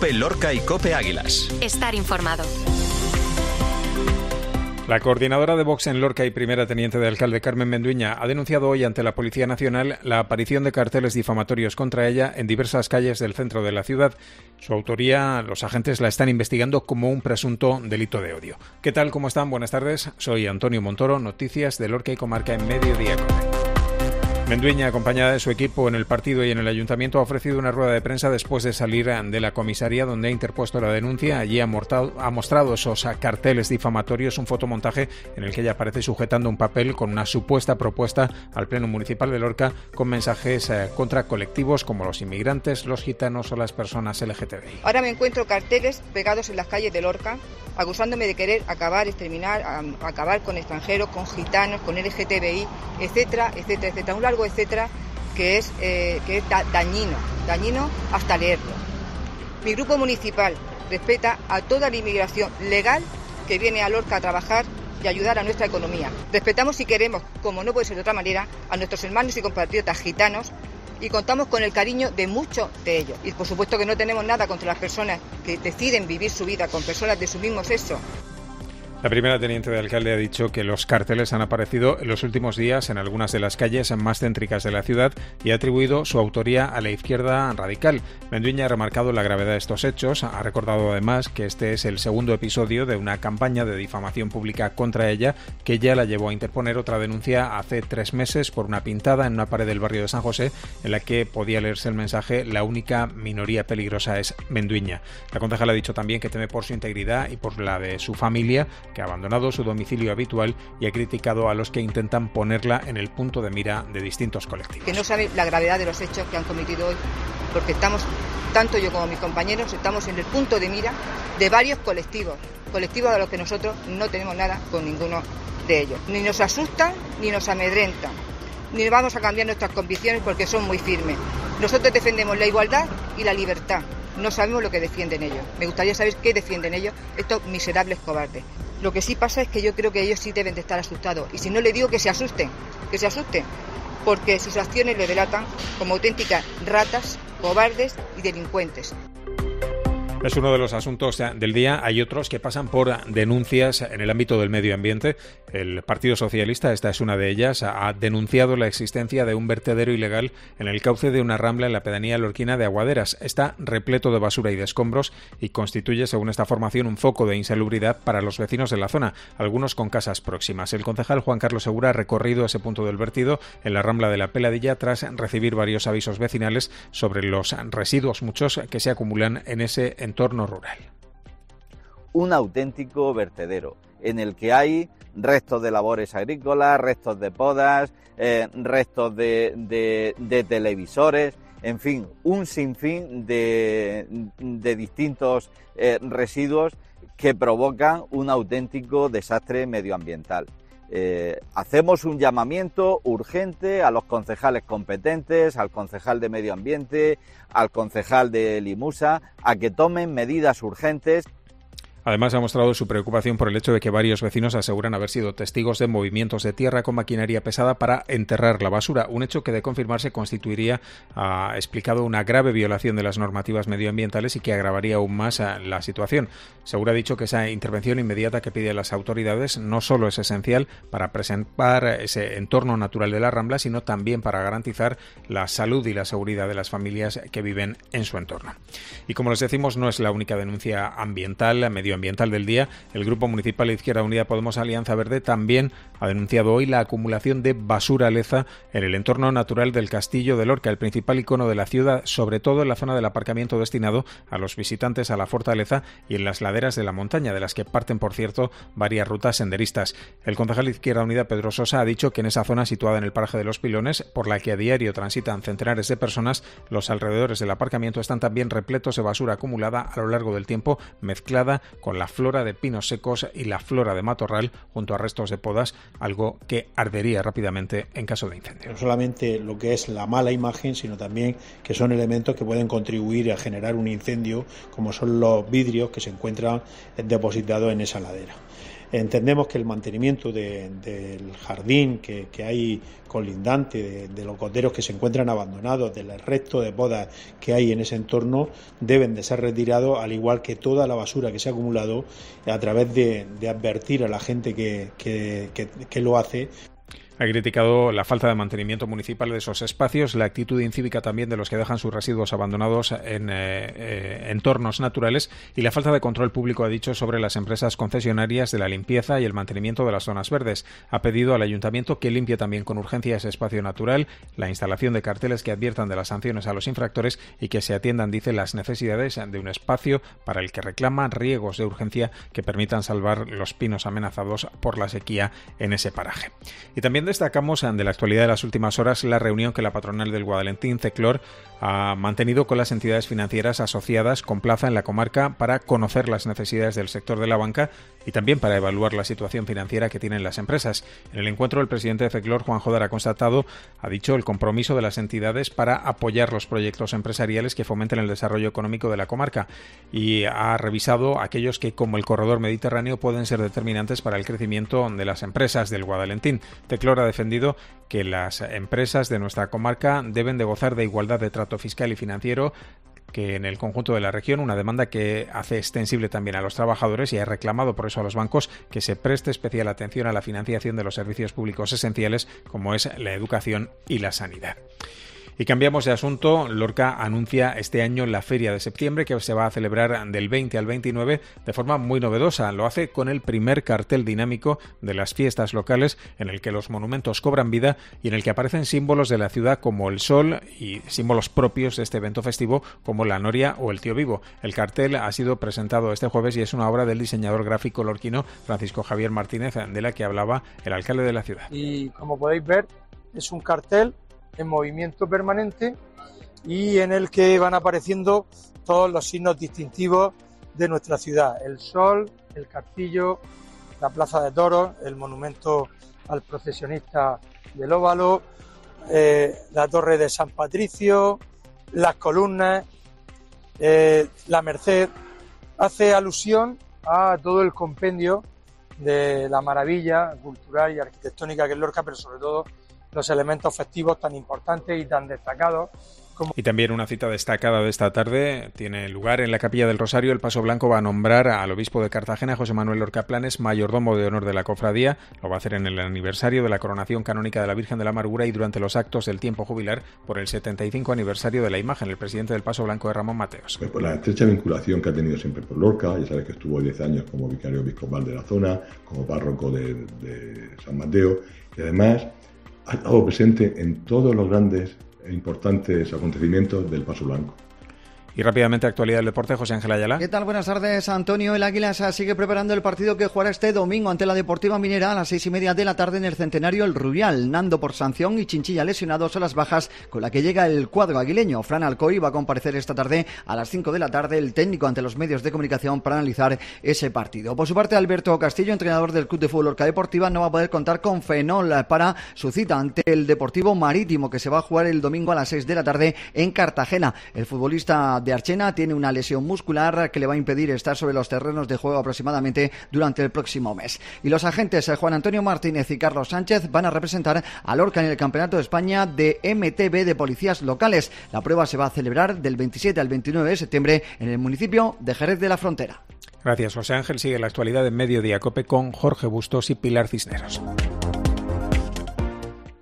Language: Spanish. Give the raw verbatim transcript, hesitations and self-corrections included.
COPE Lorca y COPE Águilas. Estar informado. La coordinadora de Vox en Lorca y primera teniente de alcalde Carmen Menduiña ha denunciado hoy ante la Policía Nacional la aparición de carteles difamatorios contra ella en diversas calles del centro de la ciudad. Su autoría, los agentes la están investigando como un presunto delito de odio. ¿Qué tal? ¿Cómo están? Buenas tardes. Soy Antonio Montoro, noticias de Lorca y Comarca en Mediodía Cope. Menduiña, acompañada de su equipo en el partido y en el ayuntamiento, ha ofrecido una rueda de prensa después de salir de la comisaría donde ha interpuesto la denuncia. Allí ha, mortado, ha mostrado esos carteles difamatorios, un fotomontaje en el que ella aparece sujetando un papel con una supuesta propuesta al Pleno Municipal de Lorca con mensajes eh, contra colectivos como los inmigrantes, los gitanos o las personas L G T B I. Ahora me encuentro carteles pegados en las calles de Lorca acusándome de querer acabar, exterminar, a, acabar con extranjeros, con gitanos, con L G T B I, etcétera, etcétera, etcétera. Un largo etcétera que es, eh, que es da, dañino, dañino hasta leerlo. Mi grupo municipal respeta a toda la inmigración legal que viene a Lorca a trabajar y ayudar a nuestra economía. Respetamos y queremos, como no puede ser de otra manera, a nuestros hermanos y compatriotas gitanos y contamos con el cariño de muchos de ellos. Y por supuesto que no tenemos nada contra las personas que deciden vivir su vida con personas de su mismo sexo. La primera teniente de alcalde ha dicho que los carteles han aparecido en los últimos días en algunas de las calles más céntricas de la ciudad y ha atribuido su autoría a la izquierda radical. Menduiña ha remarcado la gravedad de estos hechos, ha recordado además que este es el segundo episodio de una campaña de difamación pública contra ella, que ya la llevó a interponer otra denuncia hace tres meses por una pintada en una pared del barrio de San José en la que podía leerse el mensaje "La única minoría peligrosa es Menduiña". La concejala ha dicho también que teme por su integridad y por la de su familia, que ha abandonado su domicilio habitual, y ha criticado a los que intentan ponerla en el punto de mira de distintos colectivos. Que no saben la gravedad de los hechos que han cometido hoy, porque estamos, tanto yo como mis compañeros, estamos en el punto de mira de varios colectivos, colectivos a los que nosotros no tenemos nada con ninguno de ellos. Ni nos asustan, ni nos amedrentan, ni vamos a cambiar nuestras convicciones porque son muy firmes. Nosotros defendemos la igualdad y la libertad. No sabemos lo que defienden ellos. Me gustaría saber qué defienden ellos, estos miserables cobardes. Lo que sí pasa es que yo creo que ellos sí deben de estar asustados. Y si no, le digo que se asusten, que se asusten, porque sus acciones le delatan como auténticas ratas, cobardes y delincuentes. Es uno de los asuntos del día. Hay otros que pasan por denuncias en el ámbito del medio ambiente. El Partido Socialista, esta es una de ellas, ha denunciado la existencia de un vertedero ilegal en el cauce de una rambla en la pedanía lorquina de Aguaderas. Está repleto de basura y de escombros y constituye, según esta formación, un foco de insalubridad para los vecinos de la zona, algunos con casas próximas. El concejal Juan Carlos Segura ha recorrido ese punto del vertido en la rambla de la Peladilla tras recibir varios avisos vecinales sobre los residuos, muchos que se acumulan en ese entorno rural. Un auténtico vertedero en el que hay restos de labores agrícolas, restos de podas, eh, restos de, de, de televisores, en fin, un sinfín de, de distintos eh, residuos que provocan un auténtico desastre medioambiental. Eh, hacemos un llamamiento urgente a los concejales competentes, al concejal de Medio Ambiente, al concejal de Limusa, a que tomen medidas urgentes. Además, ha mostrado su preocupación por el hecho de que varios vecinos aseguran haber sido testigos de movimientos de tierra con maquinaria pesada para enterrar la basura, un hecho que, de confirmarse, constituiría, ha explicado, una grave violación de las normativas medioambientales y que agravaría aún más la situación. Segura ha dicho que esa intervención inmediata que pide las autoridades no solo es esencial para preservar ese entorno natural de la Rambla, sino también para garantizar la salud y la seguridad de las familias que viven en su entorno. Y como les decimos, no es la única denuncia ambiental, medioambiental, ambiental del día. El Grupo Municipal Izquierda Unida Podemos Alianza Verde también ha denunciado hoy la acumulación de basura leza en el entorno natural del Castillo de Lorca, el principal icono de la ciudad, sobre todo en la zona del aparcamiento destinado a los visitantes a la fortaleza y en las laderas de la montaña, de las que parten, por cierto, varias rutas senderistas. El concejal de Izquierda Unida, Pedro Sosa, ha dicho que en esa zona situada en el paraje de los Pilones, por la que a diario transitan centenares de personas, los alrededores del aparcamiento están también repletos de basura acumulada a lo largo del tiempo, mezclada con la flora de pinos secos y la flora de matorral junto a restos de podas, algo que ardería rápidamente en caso de incendio. No solamente lo que es la mala imagen, sino también que son elementos que pueden contribuir a generar un incendio, como son los vidrios que se encuentran depositados en esa ladera. Entendemos que el mantenimiento de, del jardín que, que hay colindante, de, de los goteros que se encuentran abandonados, del resto de podas que hay en ese entorno, deben de ser retirados, al igual que toda la basura que se ha acumulado, a través de, de advertir a la gente que, que, que, que lo hace. Ha criticado la falta de mantenimiento municipal de esos espacios, la actitud incívica también de los que dejan sus residuos abandonados en eh, eh, entornos naturales y la falta de control público, ha dicho, sobre las empresas concesionarias de la limpieza y el mantenimiento de las zonas verdes. Ha pedido al ayuntamiento que limpie también con urgencia ese espacio natural, la instalación de carteles que adviertan de las sanciones a los infractores y que se atiendan, dice, las necesidades de un espacio para el que reclama riegos de urgencia que permitan salvar los pinos amenazados por la sequía en ese paraje. Y también destacamos de la actualidad de las últimas horas la reunión que la patronal del Guadalentín, Ceclor, ha mantenido con las entidades financieras asociadas con plaza en la comarca para conocer las necesidades del sector de la banca y también para evaluar la situación financiera que tienen las empresas. En el encuentro, el presidente de Ceclor, Juan Jodar, ha constatado, ha dicho, el compromiso de las entidades para apoyar los proyectos empresariales que fomenten el desarrollo económico de la comarca y ha revisado aquellos que, como el corredor mediterráneo, pueden ser determinantes para el crecimiento de las empresas del Guadalentín. Ceclor ha defendido que las empresas de nuestra comarca deben de gozar de igualdad de trato fiscal y financiero que en el conjunto de la región, una demanda que hace extensible también a los trabajadores y ha reclamado por eso a los bancos que se preste especial atención a la financiación de los servicios públicos esenciales como es la educación y la sanidad. Y cambiamos de asunto. Lorca anuncia este año la Feria de Septiembre, que se va a celebrar del veinte al veintinueve de forma muy novedosa. Lo hace con el primer cartel dinámico de las fiestas locales, en el que los monumentos cobran vida y en el que aparecen símbolos de la ciudad como el sol y símbolos propios de este evento festivo como la noria o el tío vivo. El cartel ha sido presentado este jueves y es una obra del diseñador gráfico lorquino Francisco Javier Martínez, de la que hablaba el alcalde de la ciudad. Y como podéis ver, es un cartel en movimiento permanente y en el que van apareciendo todos los signos distintivos de nuestra ciudad: el sol, el castillo, la plaza de toros, el monumento al procesionista del Óvalo, eh, la torre de San Patricio, las columnas, eh, la Merced. Hace alusión a todo el compendio de la maravilla cultural y arquitectónica que es Lorca, pero sobre todo los elementos festivos tan importantes y tan destacados. Como... Y también una cita destacada de esta tarde tiene lugar en la Capilla del Rosario. El Paso Blanco va a nombrar al obispo de Cartagena, José Manuel Lorca Planes, mayordomo de honor de la cofradía. Lo va a hacer en el aniversario de la coronación canónica de la Virgen de la Amargura y durante los actos del tiempo jubilar por el setenta y cinco aniversario de la imagen. El presidente del Paso Blanco es Ramón Mateos. Pues por la estrecha vinculación que ha tenido siempre con Lorca, ya sabes que estuvo diez años como vicario episcopal de la zona, como párroco de, de San Mateo, y además ha estado presente en todos los grandes e importantes acontecimientos del Paso Blanco. Y rápidamente, actualidad del deporte, José Ángel Ayala. ¿Qué tal? Buenas tardes, Antonio. El Águilas sigue preparando el partido que jugará este domingo ante la Deportiva Minera a las seis y media de la tarde en el Centenario El Rubial. Nando por sanción y Chinchilla lesionados son las bajas con la que llega el cuadro aguileño. Fran Alcoy va a comparecer esta tarde a las cinco de la tarde, el técnico ante los medios de comunicación para analizar ese partido. Por su parte, Alberto Castillo, entrenador del Club de Fútbol Lorca Deportiva, no va a poder contar con Fenol para su cita ante el Deportivo Marítimo, que se va a jugar el domingo a las seis de la tarde en Cartagena. El futbolista de Archena tiene una lesión muscular que le va a impedir estar sobre los terrenos de juego aproximadamente durante el próximo mes. Y los agentes Juan Antonio Martínez y Carlos Sánchez van a representar a Lorca en el Campeonato de España de M T B de policías locales. La prueba se va a celebrar del veintisiete al veintinueve de septiembre en el municipio de Jerez de la Frontera. Gracias, José Ángel. Sigue la actualidad en Mediodía Cope con Jorge Bustos y Pilar Cisneros.